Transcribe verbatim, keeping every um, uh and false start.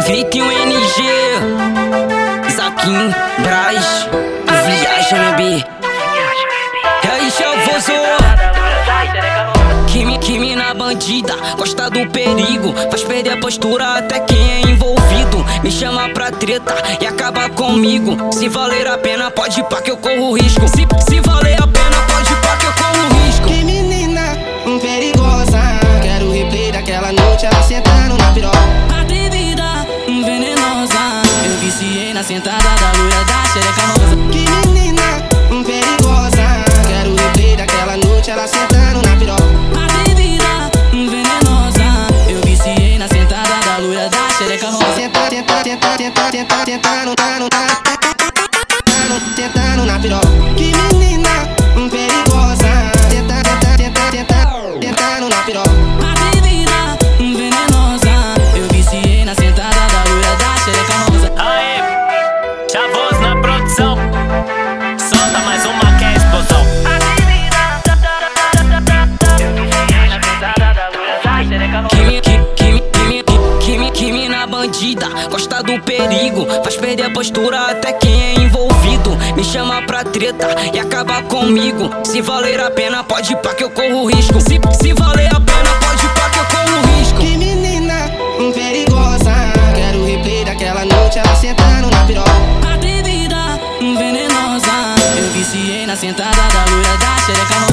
Feito em um N G, Zaquim, Braz, viaja, bebê. E aí, chavoso? Que, que mina bandida, gosta do perigo, faz perder a postura até quem é envolvido. Me chama pra treta e acaba comigo. Se valer a pena, pode ir pá que eu corro risco. Se, se valer a pena, pode ir pá que eu corro risco. Que menina um perigosa, quero o replay daquela noite, ela sentando na piroca. Atrevida, um venenosa, eu viciei na sentada da loira da xereca rosa. Que menina um perigosa, quero o replay daquela noite, ela sentando na piroca. Atrevida, um venenosa, eu viciei na sentada da loira da xereca rosa. Tenta, tenta, tenta, tenta, tenta, tentando, tentando, tentando, tentando na piroca. Que menina um perigosa, tenta, tenta, tenta, tenta, tentando na piroca. Atrevida, um venenosa, eu viciei na sentada da loira da xereca rosa. Aê, Chavoso na produção, solta mais uma que é explosão. Que, que, que, que, que, que mina bandida, gosta do perigo, faz perder a postura até quem é envolvido. Me chama pra treta e acaba comigo. Se valer a pena, pode ir pá que eu corro risco. Se, se valer a pena, pode ir pá que eu corro risco. Que menina um perigosa, quero o replay daquela noite, ela sentando na piroca. Atrevida, um venenosa, eu viciei na sentada da loira da xereca rosa.